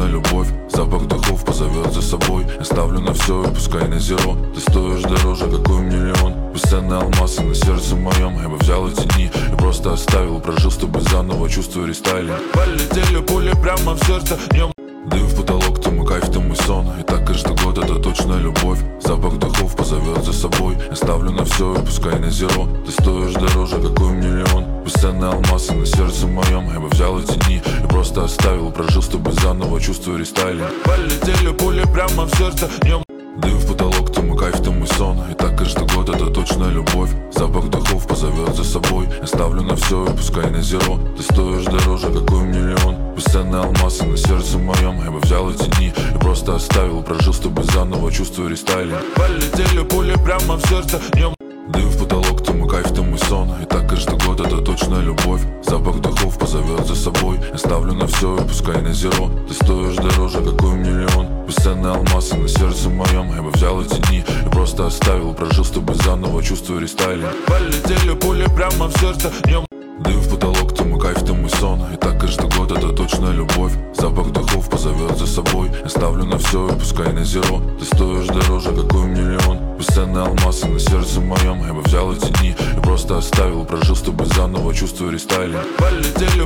любовь. Запах духов позовет за собой. Я ставлю на все и пускай на зеро. Ты стоишь дороже, какой миллион. Бесценные алмазы на сердце моем. Я бы взял эти дни и просто оставил. Прожил с тобой заново, чувствую рестайлинг. Полетели пули прямо в сердце. Дым в потолок, то мой кайф, то мой сон. И так каждый год, это точно любовь. Запах духов позовет за собой. Я ставлю на все и пускай на зеро. Ты стоишь дороже, какой миллион. Бесценные алмазы на сердце моем. Я бы взял эти дни и просто оставил. Прожил с тобой заново, чувствую рестайлинг. Полетели пули прямо в сердце. Дым в потолок, то мой кайф, то мой сон. И так каждый год, это точно любовь. Запах духов позовет за собой. Я ставлю на все и пускай на зеро. Ты стоишь дороже, какой миллион. Бесценные алмазы на сердце моем. Я бы взял эти дни и просто оставил. Прожил с тобой заново, чувствую рестайлинг. Полетели пули прямо в сердце. Дым в потолок, то мой кайф, то мой сон. И так каждый год, это точно любовь. Запах духов позовет за собой. Я ставлю на все и пускай на зеро. Ты стоишь дороже, какой миллион. Бесценные алмазы на сердце моем. Я бы взял эти дни и просто оставил. Прожил с тобой заново, чувствую рестайлинг. Полетели пули прямо в сердце. Дым в потолок, то мой кайф, то мой сон. И так каждый год, это точно любовь. Запах духов позовет за собой. Я ставлю на все и пускай на зеро. Ты стоишь дороже, какой миллион. Бесценные алмазы на сердце моем. Я бы взял эти дни и просто оставил. Прожил с тобой заново, чувствую рестайлинг. Полетели